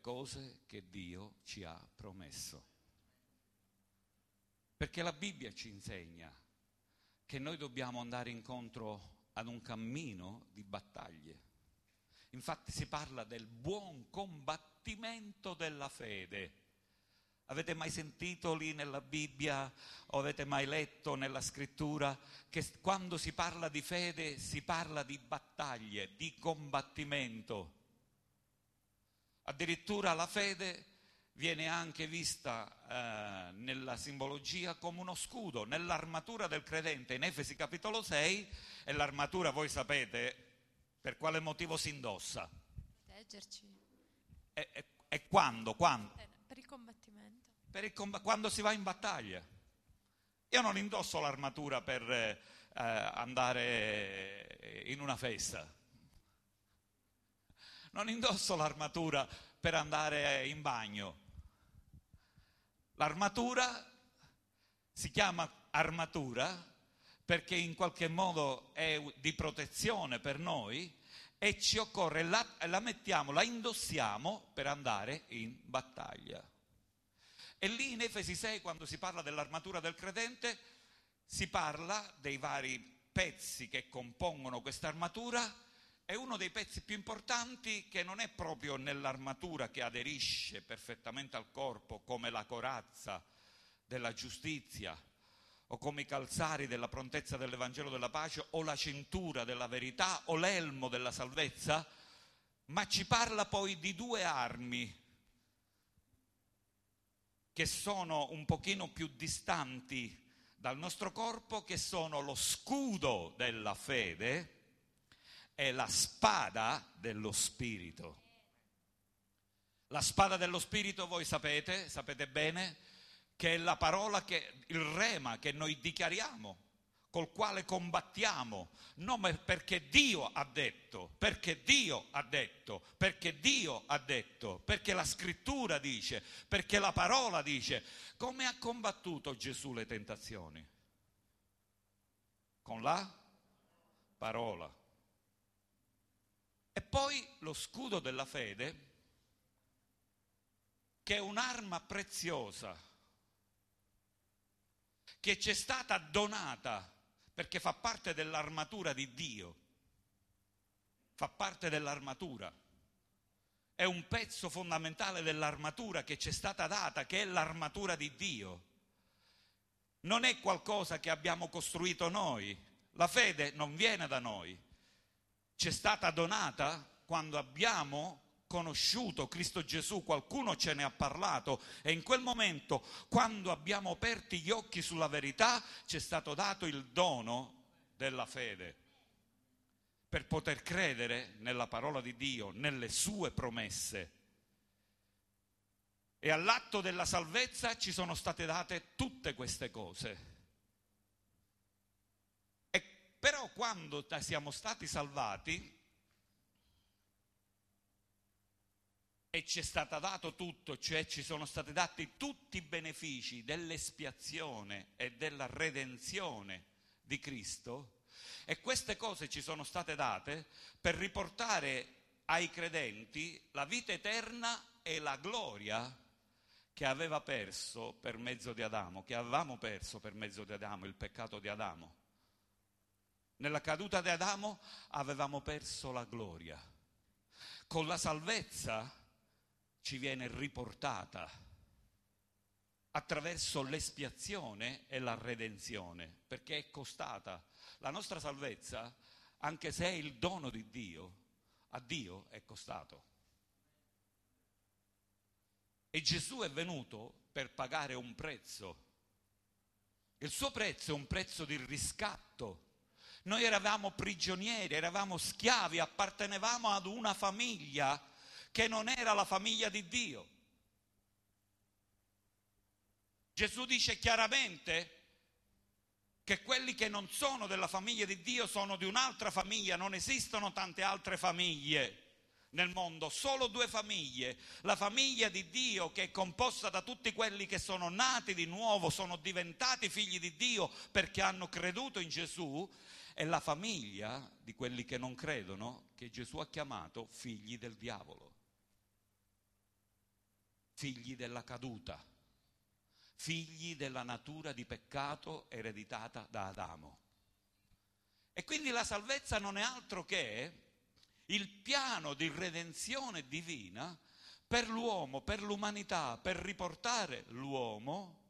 cose che Dio ci ha promesso. Perché la Bibbia ci insegna che noi dobbiamo andare incontro ad un cammino di battaglie. Infatti si parla del buon combattimento della fede. Avete mai sentito lì nella Bibbia o avete mai letto nella scrittura che quando si parla di fede si parla di battaglie, di combattimento? Addirittura la fede viene anche vista nella simbologia come uno scudo, nell'armatura del credente. In Efesi capitolo 6, e l'armatura voi sapete per quale motivo si indossa? Proteggerci. E quando? Per il combattimento. Quando si va in battaglia. Io non indosso l'armatura per andare in una festa. Non indosso l'armatura per andare in bagno. L'armatura si chiama armatura perché in qualche modo è di protezione per noi e ci occorre, la mettiamo, la indossiamo per andare in battaglia. E lì in Efesi 6, quando si parla dell'armatura del credente, si parla dei vari pezzi che compongono questa armatura. E uno dei pezzi più importanti, che non è proprio nell'armatura che aderisce perfettamente al corpo, come la corazza della giustizia, o come i calzari della prontezza dell'Evangelo della pace, o la cintura della verità, o l'elmo della salvezza, ma ci parla poi di due armi che sono un pochino più distanti dal nostro corpo, che sono lo scudo della fede e la spada dello Spirito. La spada dello Spirito, voi sapete bene, che è la parola, il rema che noi dichiariamo, col quale combattiamo, non perché Dio ha detto, perché Dio ha detto, perché Dio ha detto, perché la scrittura dice, perché la parola dice. Come ha combattuto Gesù le tentazioni? Con la parola. E poi lo scudo della fede, che è un'arma preziosa, che ci è stata donata perché fa parte dell'armatura di Dio, fa parte dell'armatura, è un pezzo fondamentale dell'armatura che ci è stata data, che è l'armatura di Dio. Non è qualcosa che abbiamo costruito noi, la fede non viene da noi. Ci è stata donata quando abbiamo conosciuto Cristo Gesù, qualcuno ce ne ha parlato e in quel momento, quando abbiamo aperti gli occhi sulla verità, ci è stato dato il dono della fede per poter credere nella parola di Dio, nelle sue promesse. E all'atto della salvezza ci sono state date tutte queste cose. Però quando siamo stati salvati e ci è stato dato tutto, cioè ci sono stati dati tutti i benefici dell'espiazione e della redenzione di Cristo, e queste cose ci sono state date per riportare ai credenti la vita eterna e la gloria che aveva perso per mezzo di Adamo, che avevamo perso per mezzo di Adamo, il peccato di Adamo. Nella caduta di Adamo avevamo perso la gloria. Con la salvezza ci viene riportata attraverso l'espiazione e la redenzione, perché è costata. La nostra salvezza, anche se è il dono di Dio, a Dio è costato. E Gesù è venuto per pagare un prezzo. Il suo prezzo è un prezzo di riscatto. Noi eravamo prigionieri, eravamo schiavi, appartenevamo ad una famiglia che non era la famiglia di Dio. Gesù dice chiaramente che quelli che non sono della famiglia di Dio sono di un'altra famiglia, non esistono tante altre famiglie nel mondo, solo due famiglie: la famiglia di Dio, che è composta da tutti quelli che sono nati di nuovo, sono diventati figli di Dio perché hanno creduto in Gesù, e la famiglia di quelli che non credono, che Gesù ha chiamato figli del diavolo. figli della caduta, figli della natura di peccato ereditata da Adamo. E quindi la salvezza non è altro che il piano di redenzione divina per l'uomo, per l'umanità, per riportare l'uomo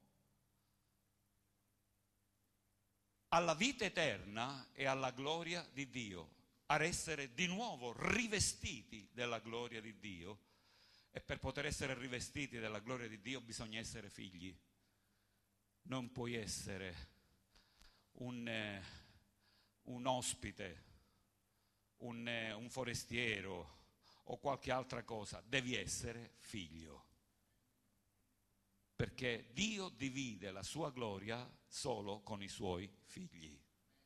alla vita eterna e alla gloria di Dio, ad essere di nuovo rivestiti della gloria di Dio. E per poter essere rivestiti della gloria di Dio bisogna essere figli. Non puoi essere un ospite, un forestiero o qualche altra cosa, devi essere figlio. Perché Dio divide la sua gloria solo con i suoi figli.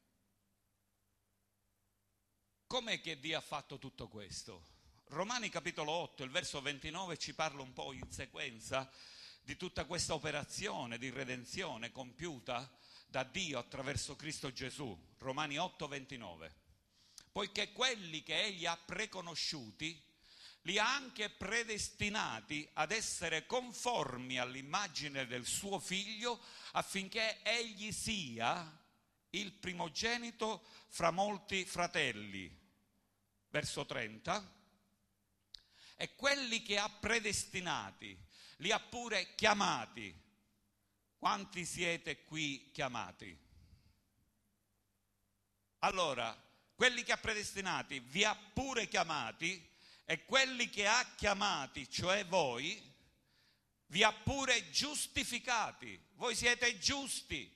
Com'è che Dio ha fatto tutto questo? Romani capitolo 8, il verso 29 ci parla un po' in sequenza di tutta questa operazione di redenzione compiuta da Dio attraverso Cristo Gesù. Romani 8, 29. Poiché quelli che egli ha preconosciuti li ha anche predestinati ad essere conformi all'immagine del suo figlio, affinché egli sia il primogenito fra molti fratelli. Verso 30. E quelli che ha predestinati li ha pure chiamati. Quanti siete qui chiamati? Allora, quelli che ha predestinati vi ha pure chiamati, e quelli che ha chiamati, cioè voi, vi ha pure giustificati. Voi siete giusti.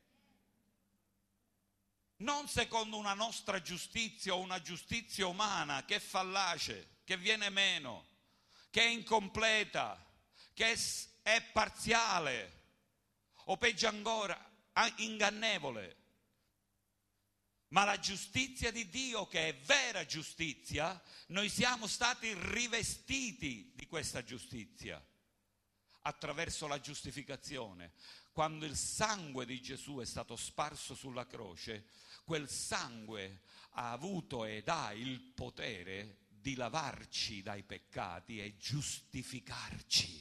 Non secondo una nostra giustizia o una giustizia umana che è fallace, che viene meno, che è incompleta, che è parziale o peggio ancora ingannevole. Ma la giustizia di Dio, che è vera giustizia, noi siamo stati rivestiti di questa giustizia attraverso la giustificazione. Quando il sangue di Gesù è stato sparso sulla croce, quel sangue ha avuto ed ha il potere di lavarci dai peccati e giustificarci.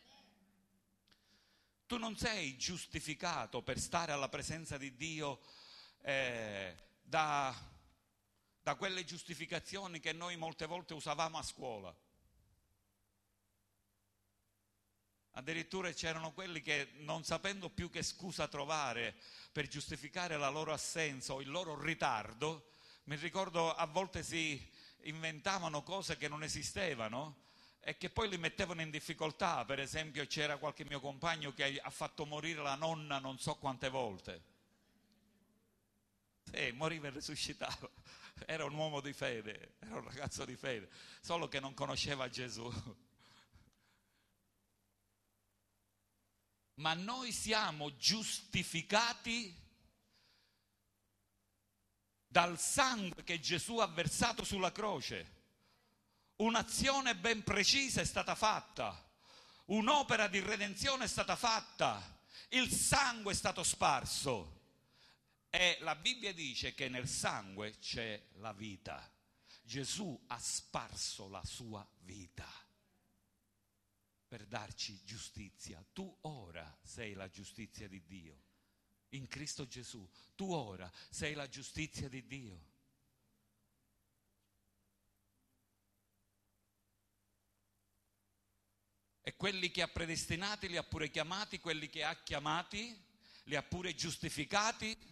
Tu non sei giustificato per stare alla presenza di Dio da quelle giustificazioni che noi molte volte usavamo a scuola. Addirittura c'erano quelli che, non sapendo più che scusa trovare per giustificare la loro assenza o il loro ritardo, mi ricordo a volte si inventavano cose che non esistevano e che poi li mettevano in difficoltà. Per esempio c'era qualche mio compagno che ha fatto morire la nonna non so quante volte. Moriva e risuscitava. Era un uomo di fede, era un ragazzo di fede, solo che non conosceva Gesù. Ma noi siamo giustificati dal sangue che Gesù ha versato sulla croce. Un'azione ben precisa è stata fatta, un'opera di redenzione è stata fatta, il sangue è stato sparso. E la Bibbia dice che nel sangue c'è la vita. Gesù ha sparso la sua vita per darci giustizia. Tu ora sei la giustizia di Dio. In Cristo Gesù, tu ora sei la giustizia di Dio. E quelli che ha predestinati li ha pure chiamati, quelli che ha chiamati li ha pure giustificati.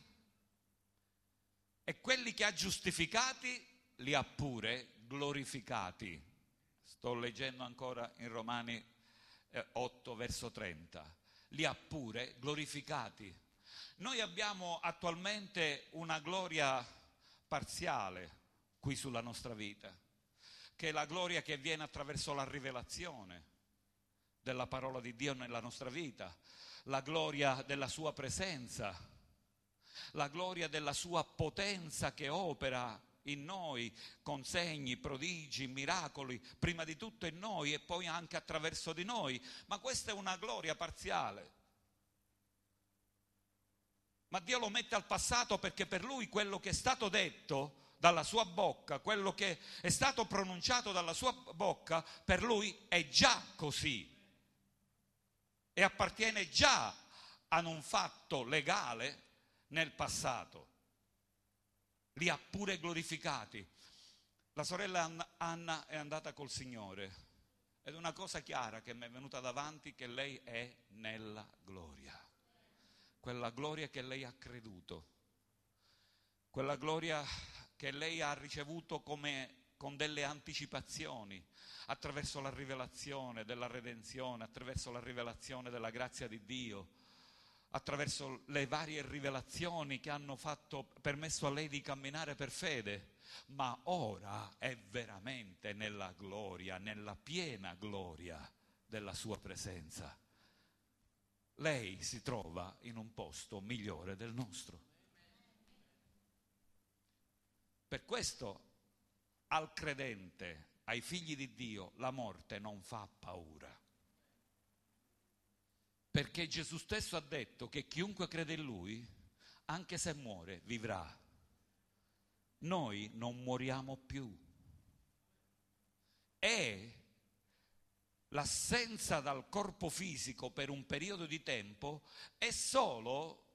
E quelli che ha giustificati li ha pure glorificati. Sto leggendo ancora in Romani 8, verso 30. Li ha pure glorificati. Noi abbiamo attualmente una gloria parziale qui sulla nostra vita, che è la gloria che viene attraverso la rivelazione della parola di Dio nella nostra vita, la gloria della sua presenza, la gloria della sua potenza che opera in noi con segni, prodigi, miracoli, prima di tutto in noi e poi anche attraverso di noi. Ma questa è una gloria parziale. Ma Dio lo mette al passato perché per lui quello che è stato detto dalla sua bocca, quello che è stato pronunciato dalla sua bocca, per lui è già così. e appartiene già a un fatto legale nel passato. Li ha pure glorificati. La sorella Anna è andata col Signore ed una cosa chiara che mi è venuta davanti, che lei è nella gloria. Quella gloria che lei ha creduto, quella gloria che lei ha ricevuto con delle anticipazioni, attraverso la rivelazione della redenzione, attraverso la rivelazione della grazia di Dio, attraverso le varie rivelazioni che hanno permesso a lei di camminare per fede, ma ora è veramente nella gloria, nella piena gloria della sua presenza. Lei si trova in un posto migliore del nostro. Per questo al credente, ai figli di Dio, la morte non fa paura. Perché Gesù stesso ha detto che chiunque crede in Lui, anche se muore, vivrà. Noi non moriamo più. E l'assenza dal corpo fisico per un periodo di tempo è solo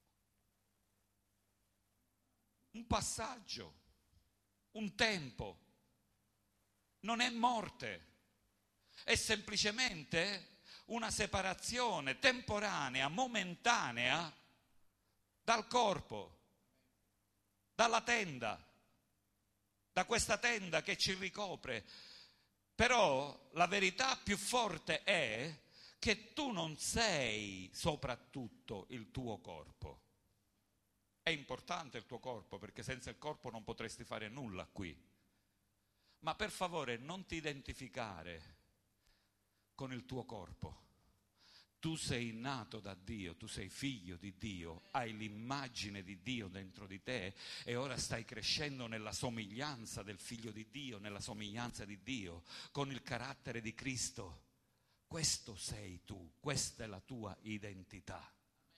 un passaggio, un tempo. Non è morte, è semplicemente una separazione temporanea, momentanea dal corpo, dalla tenda, da questa tenda che ci ricopre. Però la verità più forte è che tu non sei soprattutto il tuo corpo. È importante il tuo corpo, perché senza il corpo non potresti fare nulla qui. Ma per favore non ti identificare con il tuo corpo. Tu sei nato da Dio, tu sei figlio di Dio, hai l'immagine di Dio dentro di te e ora stai crescendo nella somiglianza del figlio di Dio, nella somiglianza di Dio, con il carattere di Cristo. Questo sei tu, questa è la tua identità.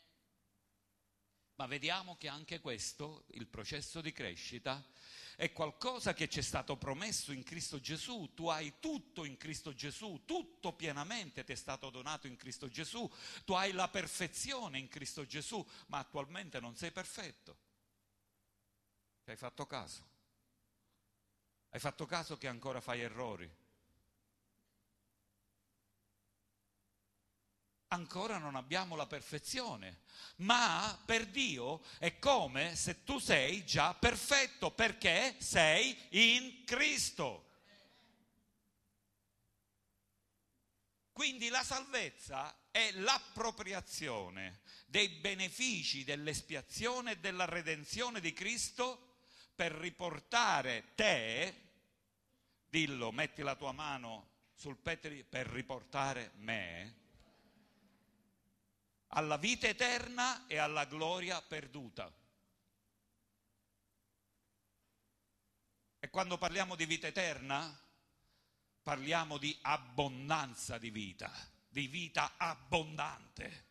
Ma vediamo che anche questo, il processo di crescita, è qualcosa che ci è stato promesso in Cristo Gesù. Tu hai tutto in Cristo Gesù, tutto pienamente ti è stato donato in Cristo Gesù, tu hai la perfezione in Cristo Gesù, ma attualmente non sei perfetto. Ci hai fatto caso? Hai fatto caso che ancora fai errori? Ancora non abbiamo la perfezione, ma per Dio è come se tu sei già perfetto, perché sei in Cristo. Quindi la salvezza è l'appropriazione dei benefici dell'espiazione e della redenzione di Cristo per riportare te, dillo, metti la tua mano sul petto, per riportare me alla vita eterna e alla gloria perduta. E quando parliamo di vita eterna, parliamo di abbondanza di vita abbondante.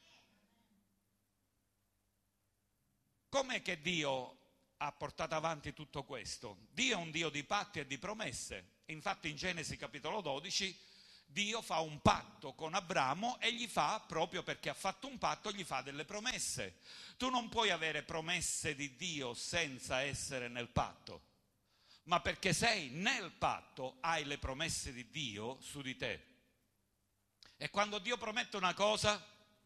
Com'è che Dio ha portato avanti tutto questo? Dio è un Dio di patti e di promesse. Infatti in Genesi capitolo 12 Dio fa un patto con Abramo e gli fa, proprio perché ha fatto un patto, gli fa delle promesse. Tu non puoi avere promesse di Dio senza essere nel patto, ma perché sei nel patto hai le promesse di Dio su di te. E quando Dio promette una cosa,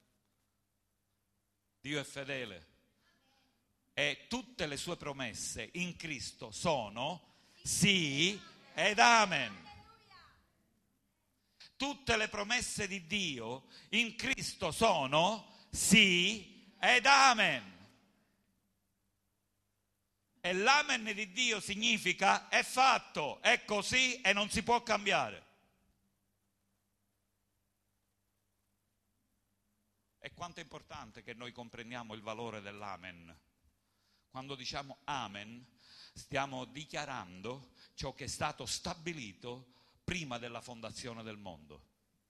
Dio è fedele. E tutte le sue promesse in Cristo sono sì ed amen. Tutte le promesse di Dio in Cristo sono sì ed amen. E l'amen di Dio significa è fatto, è così e non si può cambiare. E quanto è importante che noi comprendiamo il valore dell'amen. Quando diciamo amen, stiamo dichiarando ciò che è stato stabilito prima della fondazione del mondo.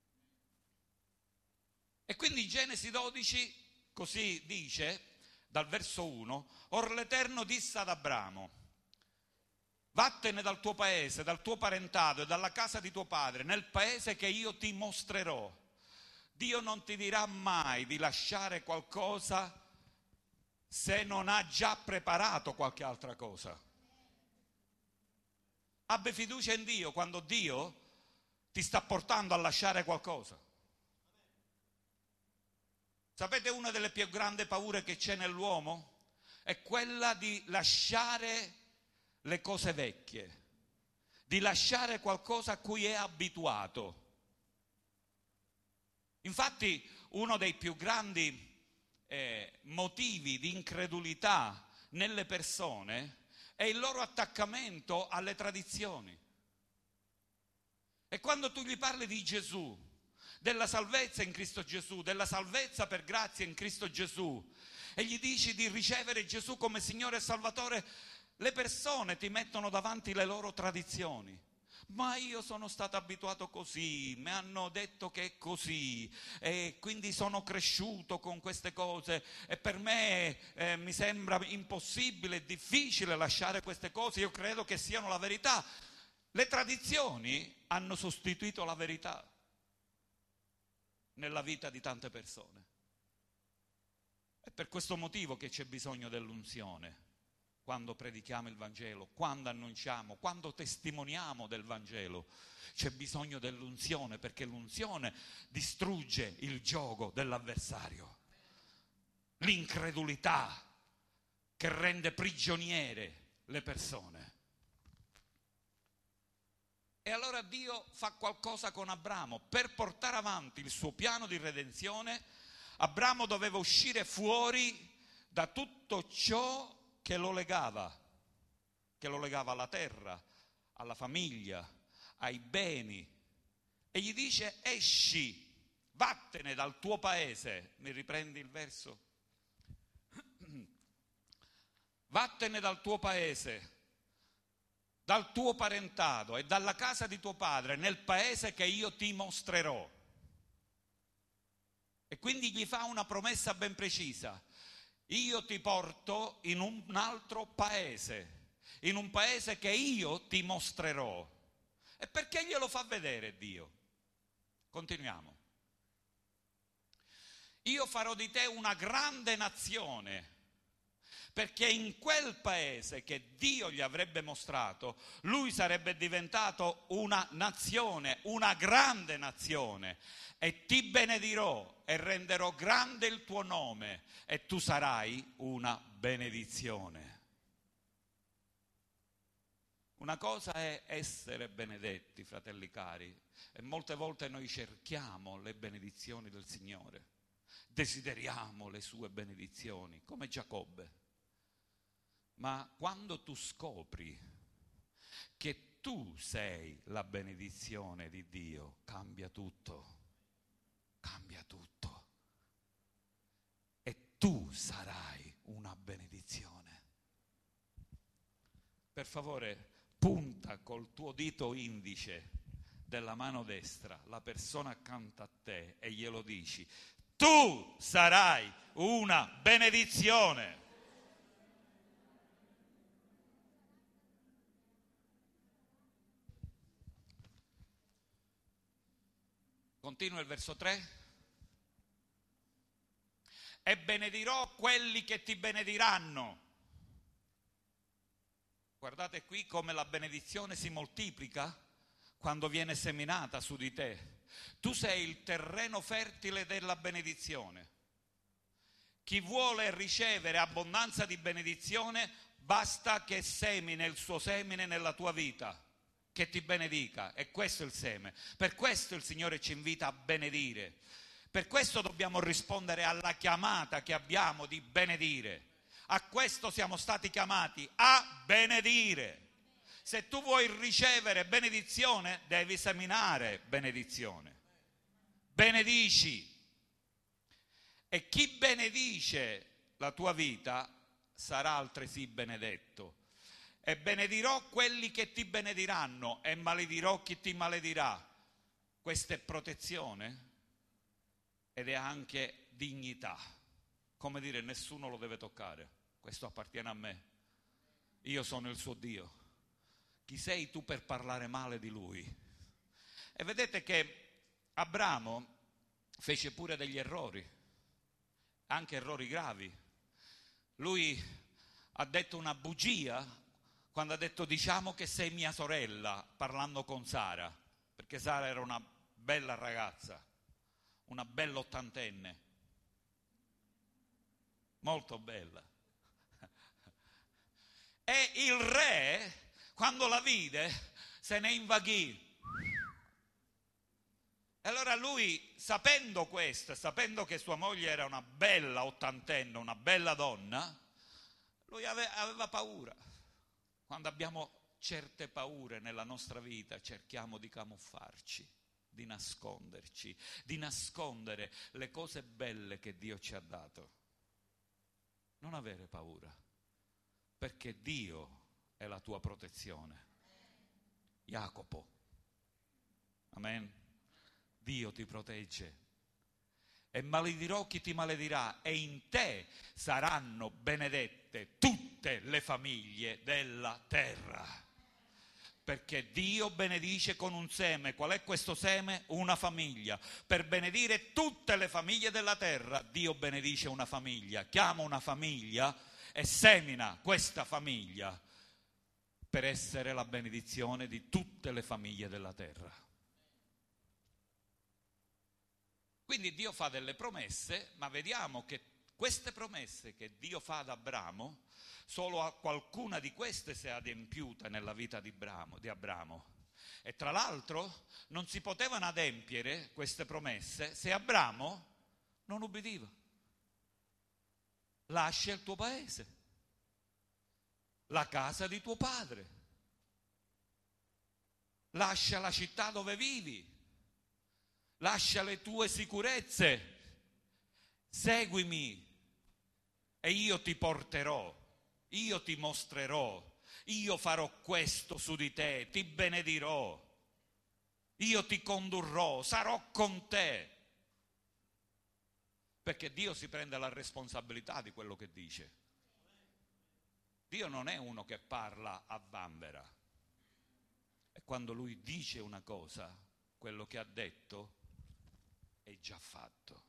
E quindi in Genesi 12 così dice, dal verso 1, or l'Eterno disse ad Abramo, vattene dal tuo paese, dal tuo parentado e dalla casa di tuo padre, nel paese che io ti mostrerò. Dio non ti dirà mai di lasciare qualcosa se non ha già preparato qualche altra cosa. Abbi fiducia in Dio quando Dio ti sta portando a lasciare qualcosa. Sapete, una delle più grandi paure che c'è nell'uomo è quella di lasciare le cose vecchie, di lasciare qualcosa a cui è abituato. Infatti, uno dei più grandi motivi di incredulità nelle persone è il loro attaccamento alle tradizioni. E quando tu gli parli di Gesù, della salvezza in Cristo Gesù, della salvezza per grazia in Cristo Gesù, e gli dici di ricevere Gesù come Signore e Salvatore, le persone ti mettono davanti le loro tradizioni. Ma io sono stato abituato così, mi hanno detto che è così e quindi sono cresciuto con queste cose e per me mi sembra impossibile e difficile lasciare queste cose, io credo che siano la verità. Le tradizioni hanno sostituito la verità nella vita di tante persone. È per questo motivo che c'è bisogno dell'unzione. Quando predichiamo il Vangelo, quando annunciamo, quando testimoniamo del Vangelo, c'è bisogno dell'unzione, perché l'unzione distrugge il giogo dell'avversario, l'incredulità che rende prigioniere le persone. E allora Dio fa qualcosa con Abramo. Per portare avanti il suo piano di redenzione, Abramo doveva uscire fuori da tutto ciò che lo legava alla terra, alla famiglia, ai beni. E gli dice: esci, vattene dal tuo paese. Mi riprendi il verso? Vattene dal tuo paese, dal tuo parentado e dalla casa di tuo padre, nel paese che io ti mostrerò. E quindi gli fa una promessa ben precisa: io ti porto in un altro paese, in un paese che io ti mostrerò. E perché glielo fa vedere Dio? Continuiamo. Io farò di te una grande nazione, perché in quel paese che Dio gli avrebbe mostrato, lui sarebbe diventato una nazione, una grande nazione. E ti benedirò e renderò grande il tuo nome e tu sarai una benedizione. Una cosa è essere benedetti, fratelli cari, e molte volte noi cerchiamo le benedizioni del Signore, desideriamo le sue benedizioni, come Giacobbe. Ma quando tu scopri che tu sei la benedizione di Dio, cambia tutto. Cambia tutto e tu sarai una benedizione. Per favore, punta col tuo dito indice della mano destra la persona accanto a te e glielo dici: tu sarai una benedizione. Continua il verso 3. E benedirò quelli che ti benediranno. Guardate qui come la benedizione si moltiplica quando viene seminata su di te. Tu sei il terreno fertile della benedizione. Chi vuole ricevere abbondanza di benedizione, basta che semini il suo semine nella tua vita, che ti benedica. E questo è il seme. Per questo il Signore ci invita a benedire. Per questo dobbiamo rispondere alla chiamata che abbiamo di benedire. A questo siamo stati chiamati, a benedire. Se tu vuoi ricevere benedizione, devi seminare benedizione. Benedici. E chi benedice la tua vita sarà altresì benedetto. E benedirò quelli che ti benediranno e maledirò chi ti maledirà. Questa è protezione ed è anche dignità. Come dire, nessuno lo deve toccare. Questo appartiene a me. Io sono il suo Dio. Chi sei tu per parlare male di lui? E vedete che Abramo fece pure degli errori, anche errori gravi. Lui ha detto una bugia quando ha detto diciamo che sei mia sorella, parlando con Sara, perché Sara era una bella ragazza, una bella ottantenne, molto bella. E il re, quando la vide, se ne invaghì. E allora lui, sapendo questo, sapendo che sua moglie era una bella ottantenne, una bella donna, lui aveva paura. Quando abbiamo certe paure nella nostra vita, cerchiamo di camuffarci, di nasconderci, di nascondere le cose belle che Dio ci ha dato. Non avere paura, perché Dio è la tua protezione. Jacopo. Amen. Dio ti protegge. E maledirò chi ti maledirà, e in te saranno benedette tutte le famiglie della terra. Perché Dio benedice con un seme. Qual è questo seme? Una famiglia. Per benedire tutte le famiglie della terra, Dio benedice una famiglia. Chiama una famiglia e semina questa famiglia per essere la benedizione di tutte le famiglie della terra. Quindi Dio fa delle promesse, ma vediamo che queste promesse che Dio fa ad Abramo, solo a qualcuna di queste si è adempiuta nella vita di Abramo. E tra l'altro non si potevano adempiere queste promesse se Abramo non ubbidiva. Lascia il tuo paese, la casa di tuo padre, lascia la città dove vivi, lascia le tue sicurezze, seguimi e io ti porterò, io ti mostrerò, io farò questo su di te, ti benedirò, io ti condurrò, sarò con te. Perché Dio si prende la responsabilità di quello che dice. Dio non è uno che parla a vanvera. E quando Lui dice una cosa, quello che ha detto è già fatto.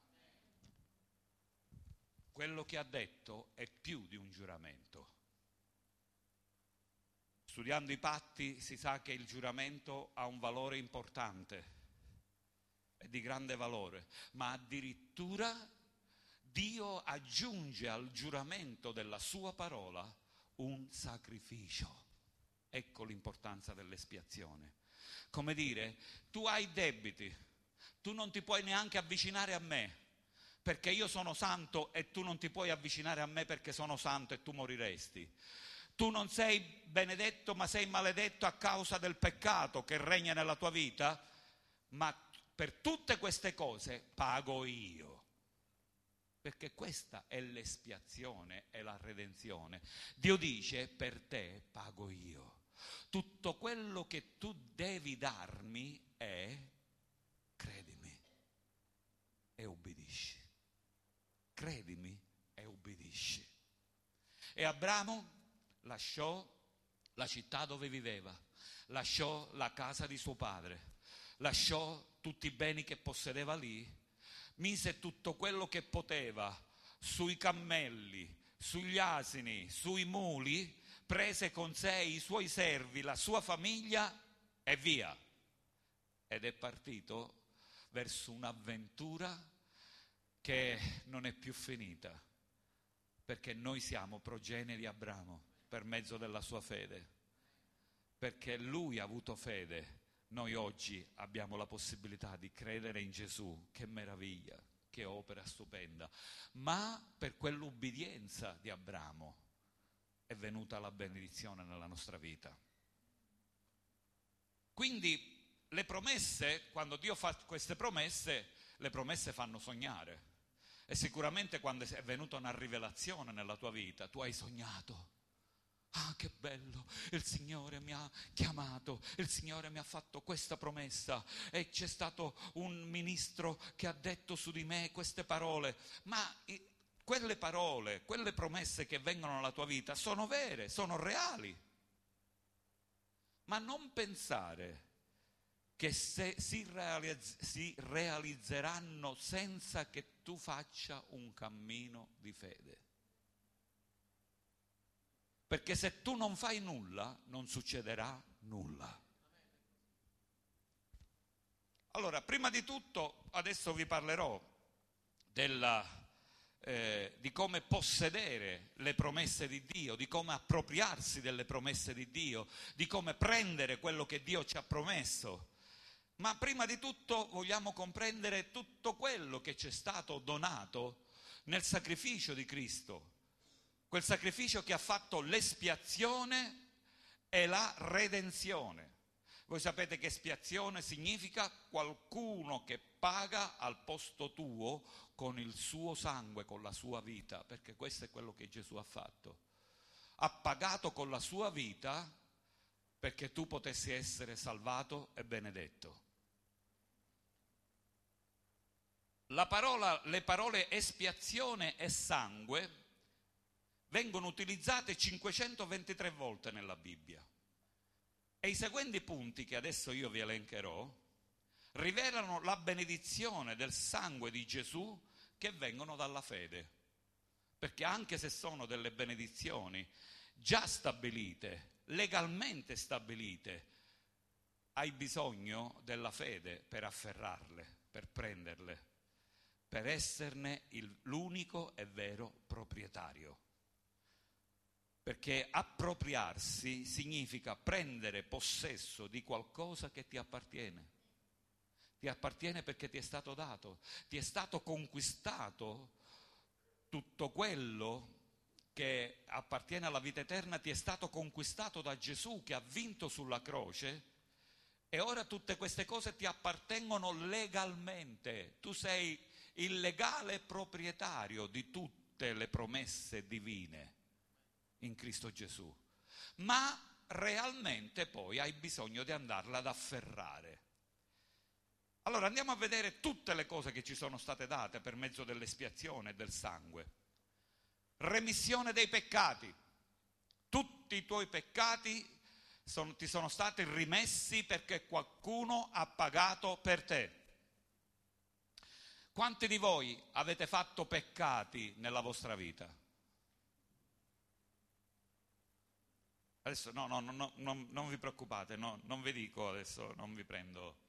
Quello che ha detto è più di un giuramento. Studiando i patti si sa che il giuramento ha un valore importante, è di grande valore, ma addirittura Dio aggiunge al giuramento della sua parola un sacrificio. Ecco l'importanza dell'espiazione. Come dire, tu hai debiti, tu non ti puoi neanche avvicinare a me, perché io sono santo e tu non ti puoi avvicinare a me perché sono santo e tu moriresti. Tu non sei benedetto ma sei maledetto a causa del peccato che regna nella tua vita, ma per tutte queste cose pago io. Perché questa è l'espiazione e la redenzione. Dio dice, per te pago io. Tutto quello che tu devi darmi è, credimi e ubbidisci. Credimi e ubbidisci. E Abramo lasciò la città dove viveva, lasciò la casa di suo padre, lasciò tutti i beni che possedeva lì, mise tutto quello che poteva sui cammelli, sugli asini, sui muli, prese con sé i suoi servi, la sua famiglia e via. Ed è partito verso un'avventura che non è più finita, perché noi siamo progenie di Abramo per mezzo della sua fede, perché lui ha avuto fede. Noi oggi abbiamo la possibilità di credere in Gesù, che meraviglia, che opera stupenda, ma per quell'ubbidienza di Abramo è venuta la benedizione nella nostra vita. Quindi le promesse, quando Dio fa queste promesse, le promesse fanno sognare. E sicuramente quando è venuta una rivelazione nella tua vita, tu hai sognato. Ah, che bello, il Signore mi ha chiamato, il Signore mi ha fatto questa promessa e c'è stato un ministro che ha detto su di me queste parole. Ma quelle parole, quelle promesse che vengono nella tua vita sono vere, sono reali. Ma non pensare che si realizzeranno senza che tu faccia un cammino di fede. Perché se tu non fai nulla, non succederà nulla. Allora, prima di tutto, adesso vi parlerò di come possedere le promesse di Dio, di come appropriarsi delle promesse di Dio, di come prendere quello che Dio ci ha promesso. Ma prima di tutto vogliamo comprendere tutto quello che ci è stato donato nel sacrificio di Cristo, quel sacrificio che ha fatto l'espiazione e la redenzione. Voi sapete che espiazione significa qualcuno che paga al posto tuo con il suo sangue, con la sua vita, perché questo è quello che Gesù ha fatto. Ha pagato con la sua vita perché tu potessi essere salvato e benedetto. Le parole espiazione e sangue vengono utilizzate 523 volte nella Bibbia. E i seguenti punti che adesso io vi elencherò rivelano la benedizione del sangue di Gesù che vengono dalla fede. Perché anche se sono delle benedizioni già stabilite, legalmente stabilite, hai bisogno della fede per afferrarle, per prenderle, per esserne l'unico e vero proprietario. Perché appropriarsi significa prendere possesso di qualcosa che ti appartiene. Ti appartiene perché ti è stato dato, ti è stato conquistato tutto quello che appartiene alla vita eterna, ti è stato conquistato da Gesù che ha vinto sulla croce e ora tutte queste cose ti appartengono legalmente. Tu sei il legale proprietario di tutte le promesse divine in Cristo Gesù, ma realmente poi hai bisogno di andarla ad afferrare. Allora andiamo a vedere tutte le cose che ci sono state date per mezzo dell'espiazione e del sangue. Remissione dei peccati. Tutti i tuoi peccati ti sono stati rimessi perché qualcuno ha pagato per te. Quanti di voi avete fatto peccati nella vostra vita? Adesso non vi preoccupate, non vi dico adesso, non vi prendo.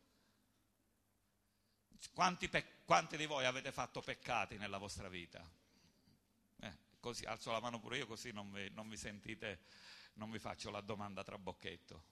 Quanti di voi avete fatto peccati nella vostra vita? Così alzo la mano pure io, così non vi sentite, non vi faccio la domanda trabocchetto.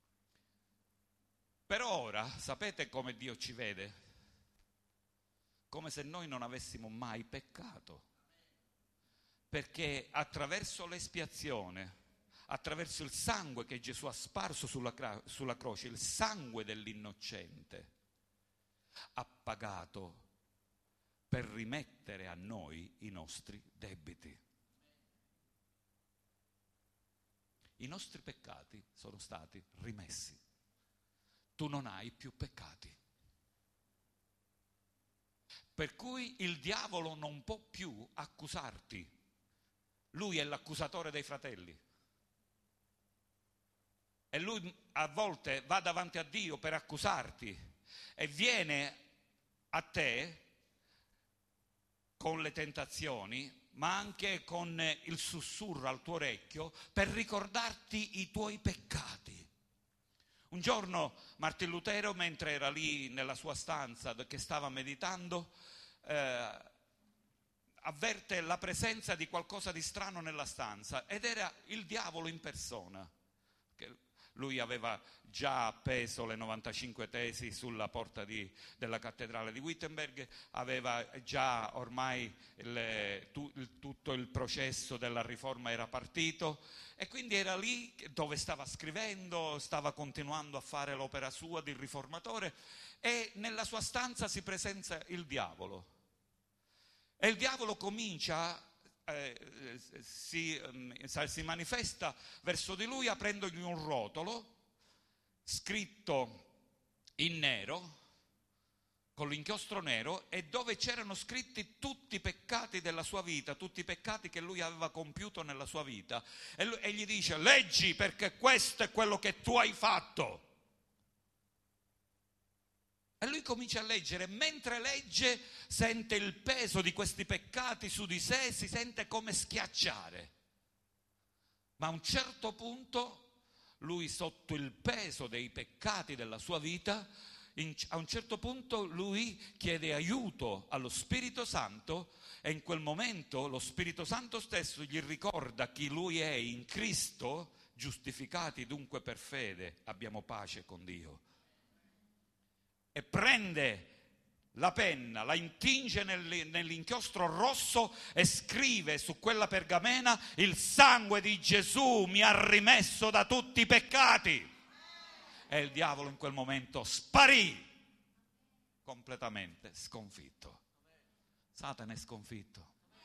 Per ora, sapete come Dio ci vede? Come se noi non avessimo mai peccato. Perché attraverso l'espiazione, attraverso il sangue che Gesù ha sparso sulla croce, il sangue dell'innocente, ha pagato per rimettere a noi i nostri debiti. I nostri peccati sono stati rimessi. Tu non hai più peccati. Per cui il diavolo non può più accusarti. Lui è l'accusatore dei fratelli. E lui a volte va davanti a Dio per accusarti e viene a te con le tentazioni, ma anche con il sussurro al tuo orecchio per ricordarti i tuoi peccati. Un giorno Martin Lutero, mentre era lì nella sua stanza che stava meditando, avverte la presenza di qualcosa di strano nella stanza ed era il diavolo in persona. Lui aveva già appeso le 95 tesi sulla porta della cattedrale di Wittenberg, aveva già ormai tutto il processo della riforma era partito e quindi era lì dove stava scrivendo, stava continuando a fare l'opera sua di riformatore e nella sua stanza si presenta il diavolo. E il diavolo comincia si manifesta verso di lui aprendogli un rotolo scritto in nero con l'inchiostro nero e dove c'erano scritti tutti i peccati della sua vita, tutti i peccati che lui aveva compiuto nella sua vita e gli dice: leggi, perché questo è quello che tu hai fatto. E lui comincia a leggere, mentre legge sente il peso di questi peccati su di sé, si sente come schiacciare. Ma a un certo punto lui, sotto il peso dei peccati della sua vita, a un certo punto lui chiede aiuto allo Spirito Santo, e in quel momento lo Spirito Santo stesso gli ricorda chi lui è in Cristo. Giustificati dunque per fede abbiamo pace con Dio. E prende la penna, la intinge nell'inchiostro rosso e scrive su quella pergamena: il sangue di Gesù mi ha rimesso da tutti i peccati. E il diavolo in quel momento sparì, completamente sconfitto. Satana è sconfitto.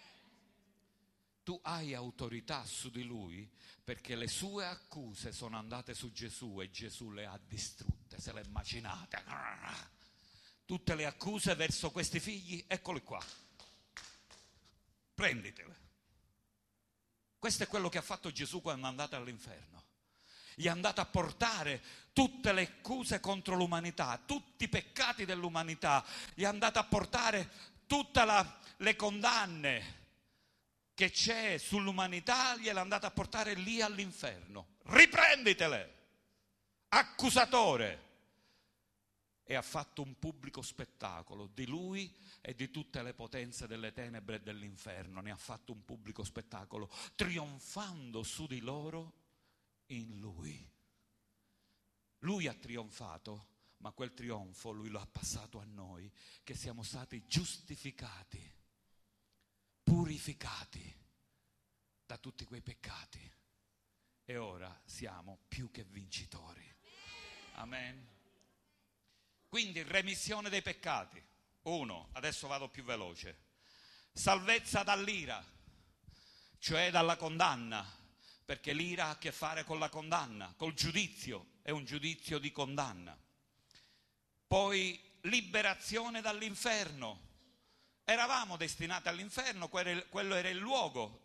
Tu hai autorità su di lui perché le sue accuse sono andate su Gesù e Gesù le ha distrutte, se le macinate. Tutte le accuse verso questi figli, eccoli qua, prenditele. Questo è quello che ha fatto Gesù quando è andato all'inferno. Gli è andato a portare tutte le accuse contro l'umanità, tutti i peccati dell'umanità, gli è andato a portare tutte le condanne che c'è sull'umanità, gliel'è andata a portare lì all'inferno. Riprenditele, accusatore. E ha fatto un pubblico spettacolo di lui e di tutte le potenze delle tenebre e dell'inferno. Ne ha fatto un pubblico spettacolo, trionfando su di loro in lui. Lui ha trionfato, ma quel trionfo lui lo ha passato a noi, che siamo stati giustificati, purificati da tutti quei peccati, e ora siamo più che vincitori. Amen. Quindi remissione dei peccati. 1, adesso vado più veloce. Salvezza dall'ira, cioè dalla condanna, perché l'ira ha a che fare con la condanna, col giudizio, è un giudizio di condanna. Poi liberazione dall'inferno. Eravamo destinati all'inferno, quello era il luogo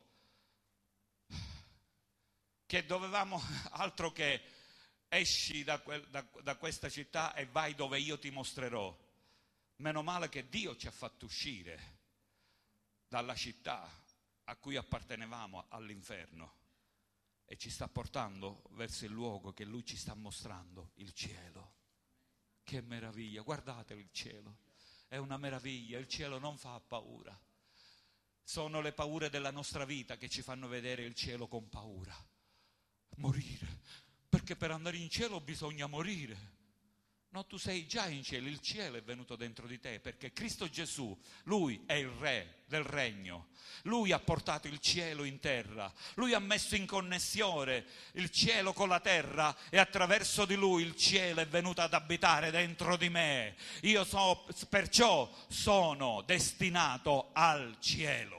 che dovevamo, altro che esci da questa città e vai dove io ti mostrerò. Meno male che Dio ci ha fatto uscire dalla città a cui appartenevamo, all'inferno, e ci sta portando verso il luogo che Lui ci sta mostrando, il cielo. Che meraviglia, guardate il cielo, è una meraviglia, il cielo non fa paura. Sono le paure della nostra vita che ci fanno vedere il cielo con paura. Morire, perché per andare in cielo bisogna morire. No, tu sei già in cielo, il cielo è venuto dentro di te, perché Cristo Gesù, Lui è il Re del regno. Lui ha portato il cielo in terra, Lui ha messo in connessione il cielo con la terra, e attraverso di Lui il cielo è venuto ad abitare dentro di me. Perciò sono destinato al cielo.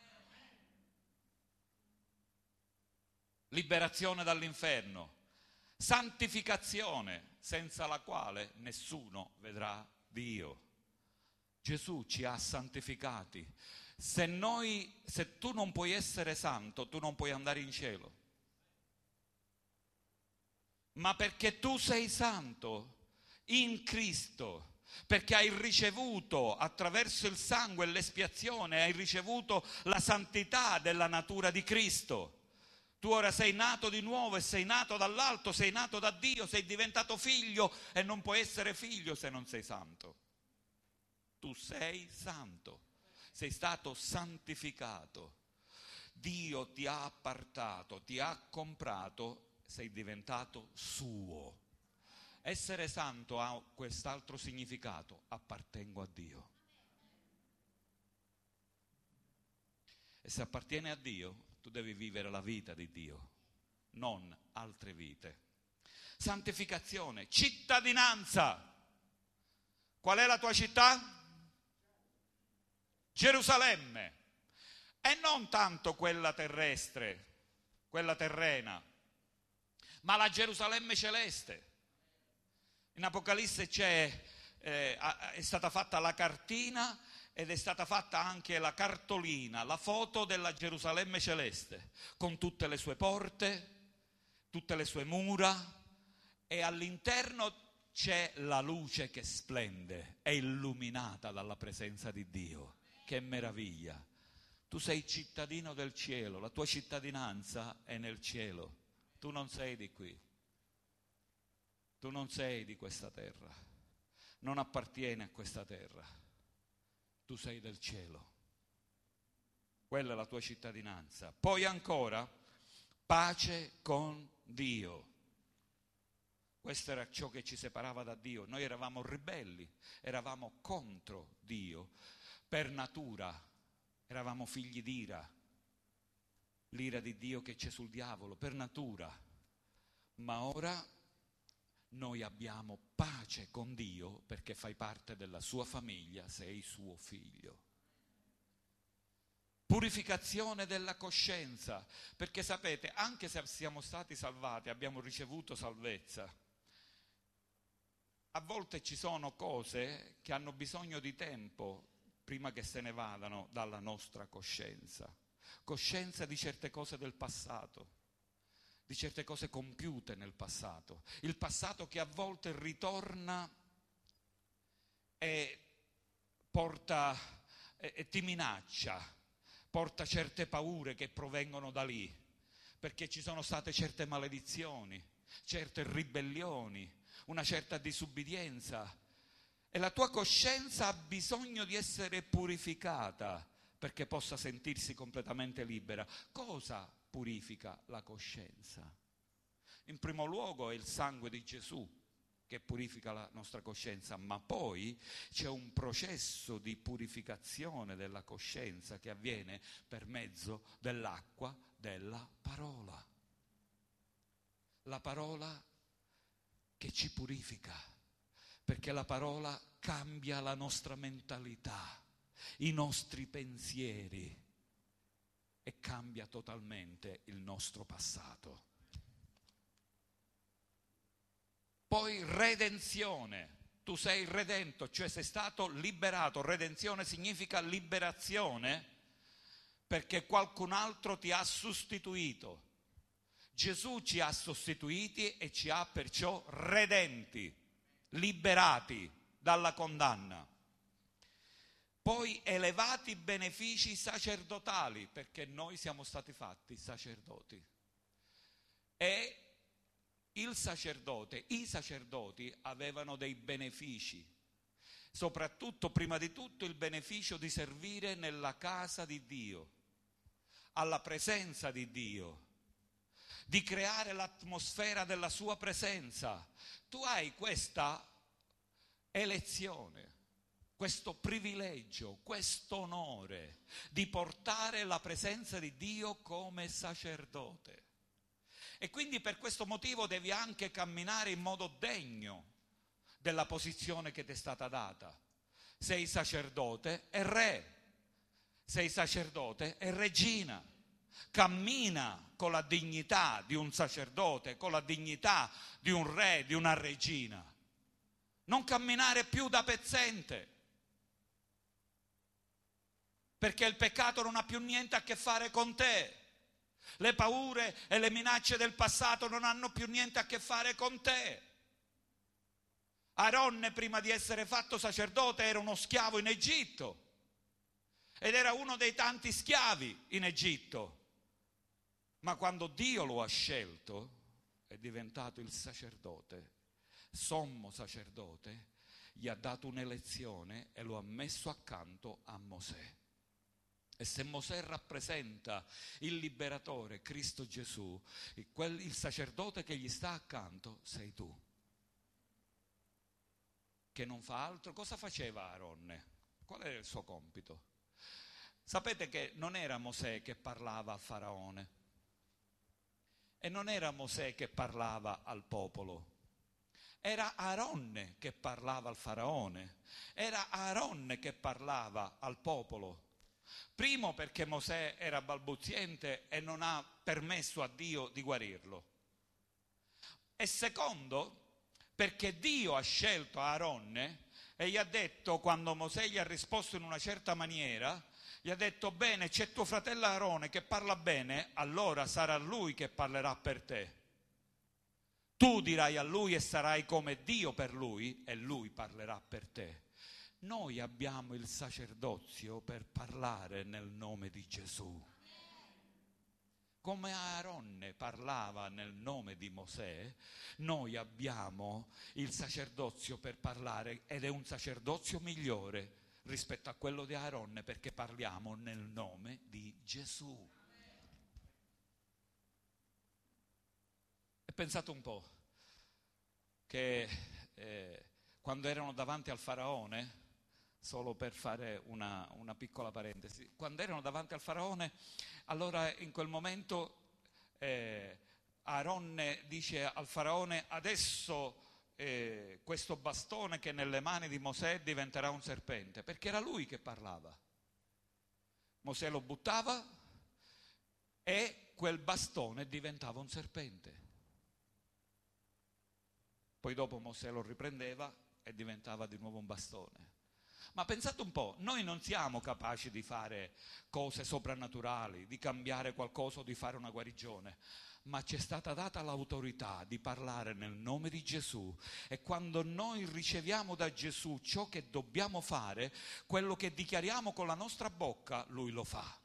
Liberazione dall'inferno, santificazione, senza la quale nessuno vedrà Dio. Gesù ci ha santificati. Se tu non puoi essere santo, tu non puoi andare in cielo. Ma perché tu sei santo in Cristo, perché hai ricevuto attraverso il sangue e l'espiazione, hai ricevuto la santità della natura di Cristo. Tu ora sei nato di nuovo e sei nato dall'alto, sei nato da Dio, sei diventato figlio, e non puoi essere figlio se non sei santo. Tu sei santo, sei stato santificato. Dio ti ha appartato, ti ha comprato, sei diventato suo. Essere santo ha quest'altro significato: appartengo a Dio. E se appartiene a Dio, tu devi vivere la vita di Dio, non altre vite. Santificazione, cittadinanza. Qual è la tua città? Gerusalemme. E non tanto quella terrestre, quella terrena, ma la Gerusalemme celeste. In Apocalisse è stata fatta la cartina ed è stata fatta anche la cartolina, la foto della Gerusalemme celeste, con tutte le sue porte, tutte le sue mura, e all'interno c'è la luce che splende, è illuminata dalla presenza di Dio. Che meraviglia! Tu sei cittadino del cielo, la tua cittadinanza è nel cielo. Tu non sei di qui, tu non sei di questa terra, non appartieni a questa terra, tu sei del cielo. Quella è la tua cittadinanza. Poi ancora, pace con Dio. Questo era ciò che ci separava da Dio. Noi eravamo ribelli, eravamo contro Dio. Per natura eravamo figli d'ira, l'ira di Dio che c'è sul diavolo, per natura. Ma ora noi abbiamo pace con Dio perché fai parte della sua famiglia, sei suo figlio. Purificazione della coscienza, perché sapete, anche se siamo stati salvati, abbiamo ricevuto salvezza, a volte ci sono cose che hanno bisogno di tempo prima che se ne vadano dalla nostra coscienza. Coscienza di certe cose del passato, di certe cose compiute nel passato. Il passato che a volte ritorna e porta e ti minaccia, porta certe paure che provengono da lì, perché ci sono state certe maledizioni, certe ribellioni, una certa disubbidienza, e la tua coscienza ha bisogno di essere purificata perché possa sentirsi completamente libera. Cosa purifica la coscienza? In primo luogo è il sangue di Gesù che purifica la nostra coscienza, ma poi c'è un processo di purificazione della coscienza che avviene per mezzo dell'acqua della parola. La parola che ci purifica, perché la parola cambia la nostra mentalità, i nostri pensieri e cambia totalmente il nostro passato. Poi redenzione, tu sei redento, cioè sei stato liberato. Redenzione significa liberazione perché qualcun altro ti ha sostituito. Gesù ci ha sostituiti e ci ha perciò redenti, liberati dalla condanna. Poi elevati benefici sacerdotali, perché noi siamo stati fatti sacerdoti. E i sacerdoti avevano dei benefici, soprattutto, prima di tutto, il beneficio di servire nella casa di Dio, alla presenza di Dio, di creare l'atmosfera della sua presenza. Tu hai questa elezione, questo privilegio, questo onore di portare la presenza di Dio come sacerdote. E quindi per questo motivo devi anche camminare in modo degno della posizione che ti è stata data. Sei sacerdote e re, sei sacerdote e regina. Cammina con la dignità di un sacerdote, con la dignità di un re, di una regina. Non camminare più da pezzente, perché il peccato non ha più niente a che fare con te. Le paure e le minacce del passato non hanno più niente a che fare con te. Aronne, prima di essere fatto sacerdote, era uno schiavo in Egitto ed era uno dei tanti schiavi in Egitto. Ma quando Dio lo ha scelto, è diventato il sacerdote, sommo sacerdote, gli ha dato un'elezione e lo ha messo accanto a Mosè. E se Mosè rappresenta il liberatore, Cristo Gesù, il sacerdote che gli sta accanto sei tu, che non fa altro. Cosa faceva Aronne? Qual era il suo compito? Sapete che non era Mosè che parlava al faraone e non era Mosè che parlava al popolo. Era Aronne che parlava al faraone, era Aronne che parlava al popolo. Primo perché Mosè era balbuziente e non ha permesso a Dio di guarirlo. E secondo perché Dio ha scelto Aronne e gli ha detto, quando Mosè gli ha risposto in una certa maniera, gli ha detto: bene, c'è tuo fratello Aronne che parla bene, allora sarà lui che parlerà per te. Tu dirai a lui e sarai come Dio per lui e lui parlerà per te. Noi abbiamo il sacerdozio per parlare nel nome di Gesù. Come Aaronne parlava nel nome di Mosè, noi abbiamo il sacerdozio per parlare, ed è un sacerdozio migliore rispetto a quello di Aaronne, perché parliamo nel nome di Gesù. E pensate un po' che quando erano davanti al faraone, solo per fare una piccola parentesi, quando erano davanti al faraone, allora in quel momento Aaronne dice al faraone: adesso questo bastone che è nelle mani di Mosè diventerà un serpente, perché era lui che parlava. Mosè lo buttava e quel bastone diventava un serpente. Poi dopo Mosè lo riprendeva e diventava di nuovo un bastone. Ma pensate un po', noi non siamo capaci di fare cose soprannaturali, di cambiare qualcosa o di fare una guarigione, ma ci è stata data l'autorità di parlare nel nome di Gesù, e quando noi riceviamo da Gesù ciò che dobbiamo fare, quello che dichiariamo con la nostra bocca, Lui lo fa.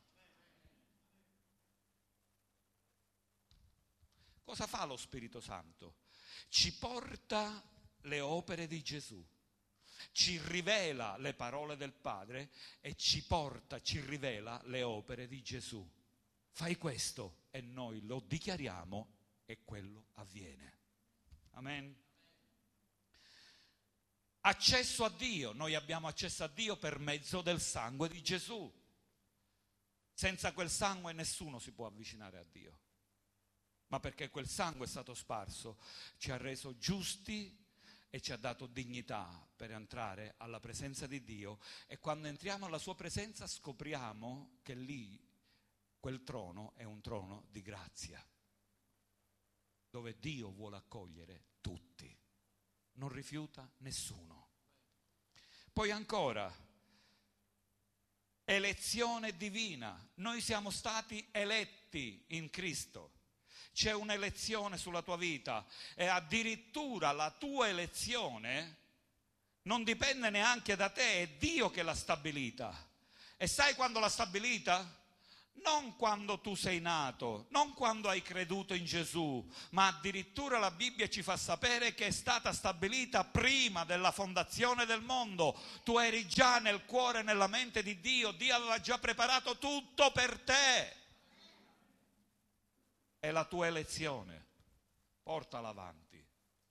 Cosa fa lo Spirito Santo? Ci porta le opere di Gesù, ci rivela le parole del Padre e ci rivela le opere di Gesù. Fai questo e noi lo dichiariamo e quello avviene. Amen. Accesso a Dio, noi abbiamo accesso a Dio per mezzo del sangue di Gesù. Senza quel sangue nessuno si può avvicinare a Dio, ma perché quel sangue è stato sparso ci ha reso giusti e ci ha dato dignità per entrare alla presenza di Dio, e quando entriamo alla sua presenza scopriamo che lì quel trono è un trono di grazia, dove Dio vuole accogliere tutti, non rifiuta nessuno. Poi ancora, elezione divina, noi siamo stati eletti in Cristo. C'è un'elezione sulla tua vita, e addirittura la tua elezione non dipende neanche da te, è Dio che l'ha stabilita. E sai quando l'ha stabilita? Non quando tu sei nato, non quando hai creduto in Gesù, ma addirittura la Bibbia ci fa sapere che è stata stabilita prima della fondazione del mondo. Tu eri già nel cuore e nella mente di Dio, Dio aveva già preparato tutto per te. È la tua elezione, portala avanti.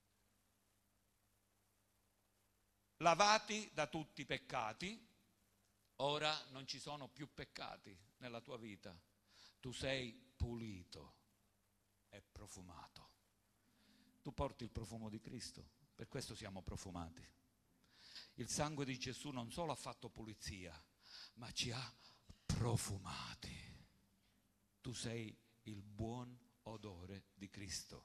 Lavati da tutti i peccati, ora non ci sono più peccati nella tua vita. Tu sei pulito e profumato. Tu porti il profumo di Cristo, per questo siamo profumati. Il sangue di Gesù non solo ha fatto pulizia, ma ci ha profumati. Tu sei il buon odore di Cristo.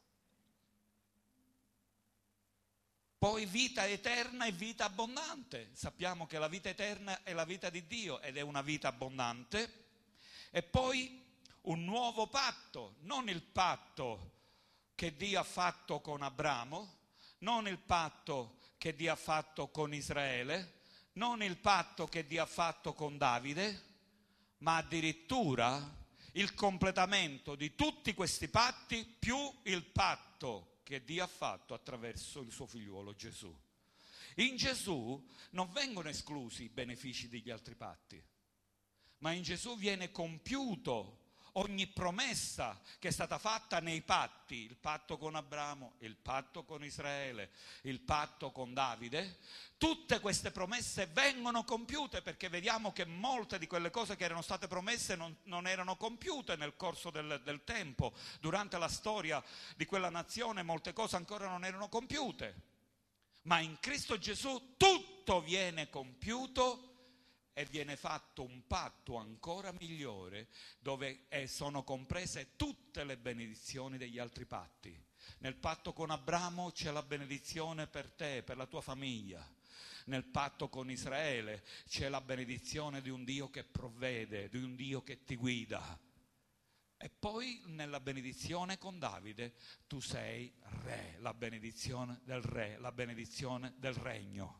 Poi vita eterna e vita abbondante. Sappiamo che la vita eterna è la vita di Dio ed è una vita abbondante. E poi un nuovo patto, non il patto che Dio ha fatto con Abramo, non il patto che Dio ha fatto con Israele, non il patto che Dio ha fatto con Davide, ma addirittura il completamento di tutti questi patti più il patto che Dio ha fatto attraverso il suo figliuolo Gesù. In Gesù non vengono esclusi i benefici degli altri patti, ma in Gesù viene compiuto ogni promessa che è stata fatta nei patti, il patto con Abramo, il patto con Israele, il patto con Davide. Tutte queste promesse vengono compiute, perché vediamo che molte di quelle cose che erano state promesse non erano compiute nel corso del tempo. Durante la storia di quella nazione molte cose ancora non erano compiute, ma in Cristo Gesù tutto viene compiuto e viene fatto un patto ancora migliore, dove sono comprese tutte le benedizioni degli altri patti. Nel patto con Abramo c'è la benedizione per te, per la tua famiglia. Nel patto con Israele c'è la benedizione di un Dio che provvede, di un Dio che ti guida. E poi nella benedizione con Davide tu sei re, la benedizione del re, la benedizione del regno.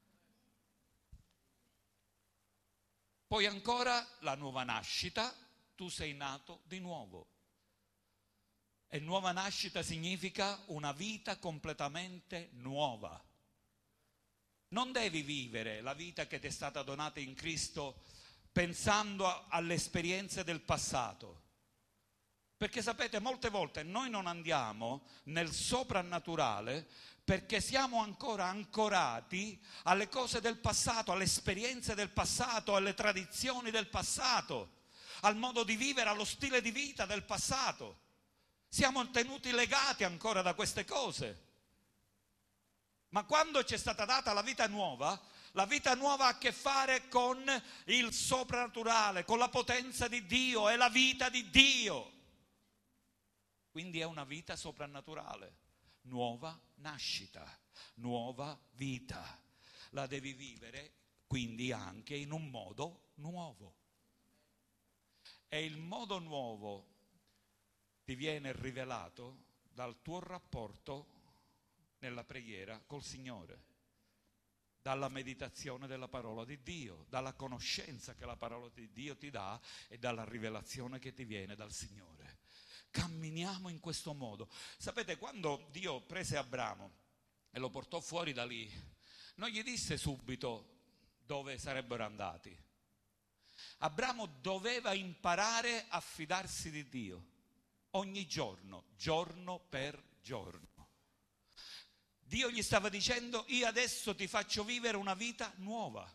Poi ancora la nuova nascita, tu sei nato di nuovo. E nuova nascita significa una vita completamente nuova. Non devi vivere la vita che ti è stata donata in Cristo pensando alle esperienze del passato. Perché sapete, molte volte noi non andiamo nel soprannaturale perché siamo ancora ancorati alle cose del passato, alle esperienze del passato, alle tradizioni del passato, al modo di vivere, allo stile di vita del passato. Siamo tenuti legati ancora da queste cose. Ma quando ci è stata data la vita nuova ha a che fare con il soprannaturale, con la potenza di Dio, è la vita di Dio. Quindi è una vita soprannaturale, nuova nascita, nuova vita. La devi vivere quindi anche in un modo nuovo. E il modo nuovo ti viene rivelato dal tuo rapporto nella preghiera col Signore, dalla meditazione della parola di Dio, dalla conoscenza che la parola di Dio ti dà e dalla rivelazione che ti viene dal Signore. Camminiamo in questo modo. Sapete, quando Dio prese Abramo e lo portò fuori da lì, non gli disse subito dove sarebbero andati. Abramo doveva imparare a fidarsi di Dio ogni giorno, giorno per giorno. Dio gli stava dicendo: io adesso ti faccio vivere una vita nuova.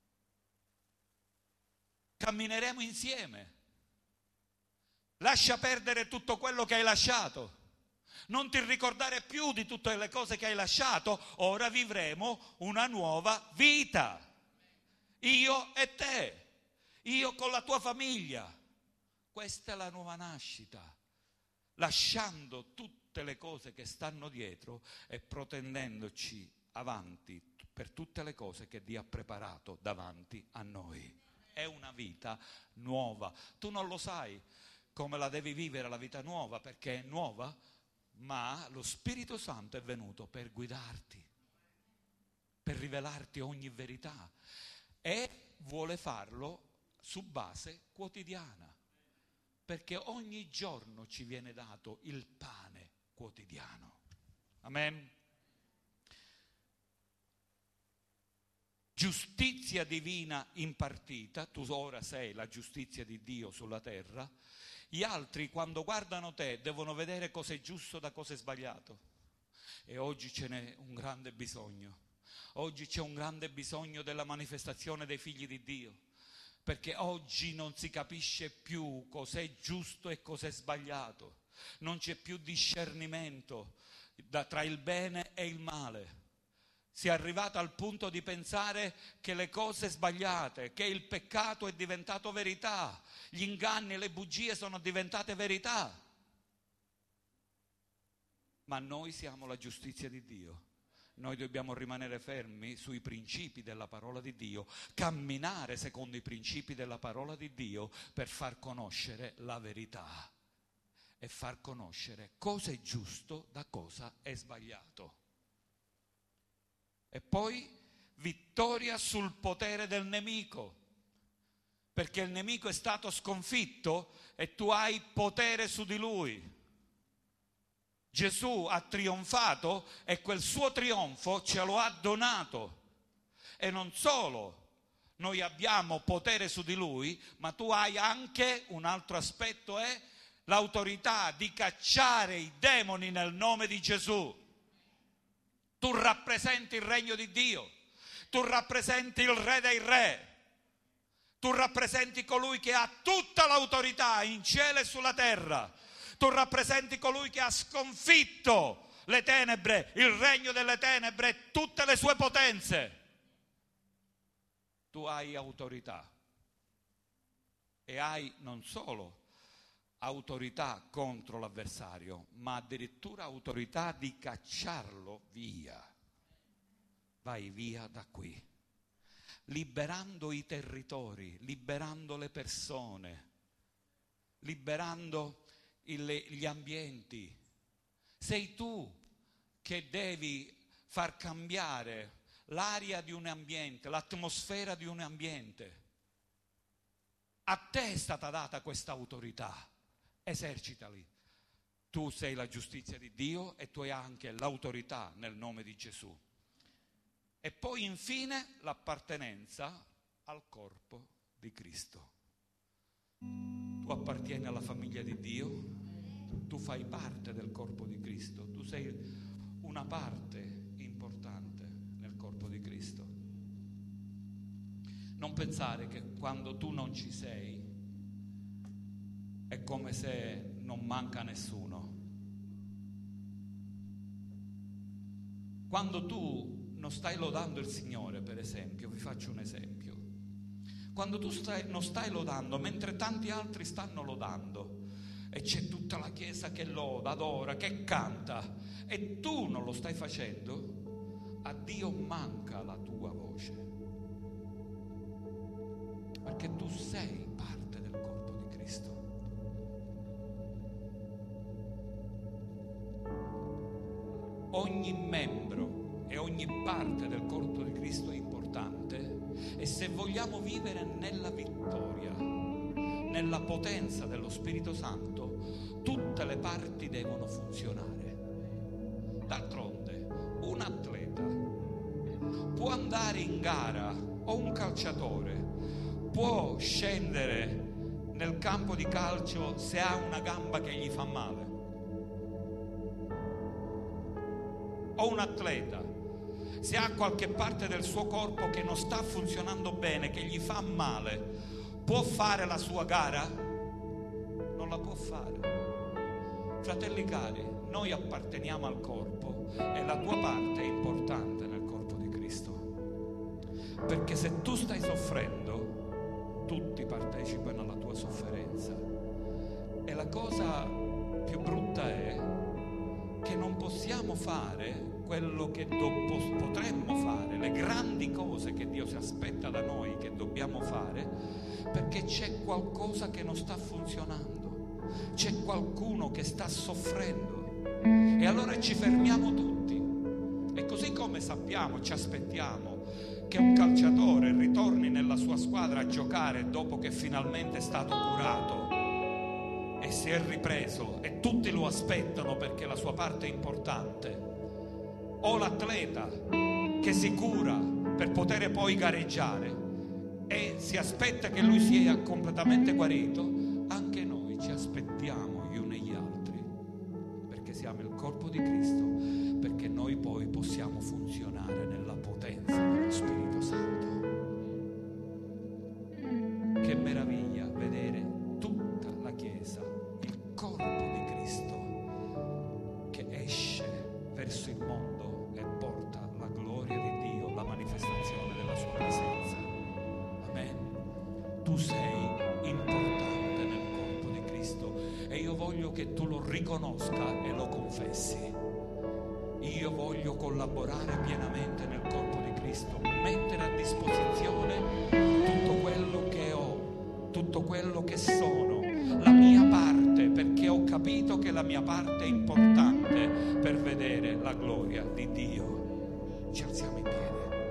Cammineremo insieme. Lascia perdere tutto quello che hai lasciato. Non ti ricordare più di tutte le cose che hai lasciato. Ora vivremo una nuova vita. Io e te. Io con la tua famiglia. Questa è la nuova nascita. Lasciando tutte le cose che stanno dietro e protendendoci avanti per tutte le cose che Dio ha preparato davanti a noi. È una vita nuova. Tu non lo sai come la devi vivere la vita nuova, perché è nuova, ma lo Spirito Santo è venuto per guidarti, per rivelarti ogni verità e vuole farlo su base quotidiana, perché ogni giorno ci viene dato il pane quotidiano. Amen. Giustizia divina impartita, tu ora sei la giustizia di Dio sulla terra. Gli altri, quando guardano te, devono vedere cosa è giusto da cosa è sbagliato. E oggi ce n'è un grande bisogno. Oggi c'è un grande bisogno della manifestazione dei figli di Dio, perché oggi non si capisce più cos'è giusto e cos'è sbagliato. Non c'è più discernimento tra il bene e il male. Si è arrivato al punto di pensare che le cose sbagliate, che il peccato è diventato verità, gli inganni e le bugie sono diventate verità. Ma noi siamo la giustizia di Dio. Noi dobbiamo rimanere fermi sui principi della parola di Dio, camminare secondo i principi della parola di Dio per far conoscere la verità e far conoscere cosa è giusto da cosa è sbagliato. E poi vittoria sul potere del nemico, perché il nemico è stato sconfitto e tu hai potere su di lui. Gesù ha trionfato e quel suo trionfo ce lo ha donato. E non solo noi abbiamo potere su di lui, ma tu hai anche un altro aspetto, è l'autorità di cacciare i demoni nel nome di Gesù. Tu rappresenti il regno di Dio, tu rappresenti il Re dei Re, tu rappresenti colui che ha tutta l'autorità in cielo e sulla terra, tu rappresenti colui che ha sconfitto le tenebre, il regno delle tenebre e tutte le sue potenze. Tu hai autorità e hai non solo autorità contro l'avversario, ma addirittura autorità di cacciarlo via. Vai via da qui, liberando i territori, liberando le persone, liberando gli ambienti. Sei tu che devi far cambiare l'aria di un ambiente, l'atmosfera di un ambiente. A te è stata data questa autorità, esercitali. Tu sei la giustizia di Dio e tu hai anche l'autorità nel nome di Gesù. E poi infine l'appartenenza al corpo di Cristo. Tu appartieni alla famiglia di Dio, tu fai parte del corpo di Cristo, tu sei una parte importante nel corpo di Cristo. Non pensare che quando tu non ci sei è come se non manca nessuno. Quando tu non stai lodando il Signore, per esempio, vi faccio un esempio. Quando tu non stai lodando, mentre tanti altri stanno lodando, e c'è tutta la chiesa che loda, adora, che canta, e tu non lo stai facendo, a Dio manca la tua voce. Perché tu sei parte del corpo di Cristo. Ogni membro e ogni parte del corpo di Cristo è importante, e se vogliamo vivere nella vittoria, nella potenza dello Spirito Santo, tutte le parti devono funzionare. D'altronde, un atleta può andare in gara, o un calciatore può scendere nel campo di calcio se ha una gamba che gli fa male. O un atleta, se ha qualche parte del suo corpo che non sta funzionando bene, che gli fa male, può fare la sua gara? Non la può fare. Fratelli cari, noi apparteniamo al corpo e la tua parte è importante nel corpo di Cristo. Perché se tu stai soffrendo, tutti partecipano alla tua sofferenza. E la cosa più brutta è che non possiamo fare quello che potremmo fare, le grandi cose che Dio si aspetta da noi che dobbiamo fare, perché c'è qualcosa che non sta funzionando, c'è qualcuno che sta soffrendo, e allora ci fermiamo tutti. E così come sappiamo, ci aspettiamo che un calciatore ritorni nella sua squadra a giocare dopo che finalmente è stato curato e si è ripreso, e tutti lo aspettano perché la sua parte è importante, o l'atleta che si cura per poter poi gareggiare e si aspetta che lui sia completamente guarito, anche noi ci aspettiamo gli uni e gli altri, perché siamo il corpo di Cristo, perché noi poi possiamo funzionare nella potenza dello Spirito Santo. Che meraviglia vedere tutta la Chiesa, il corpo di Cristo, che esce verso il mondo e porta la gloria di Dio, la manifestazione della sua presenza. Amen. Tu sei importante nel corpo di Cristo e io voglio che tu lo riconosca e lo confessi. Io voglio collaborare pienamente nel corpo di Cristo, mettere a disposizione tutto quello che ho, tutto quello che sono, la mia parte, perché ho capito che la mia parte è importante per vedere la gloria di Dio. Ci alziamo in piedi.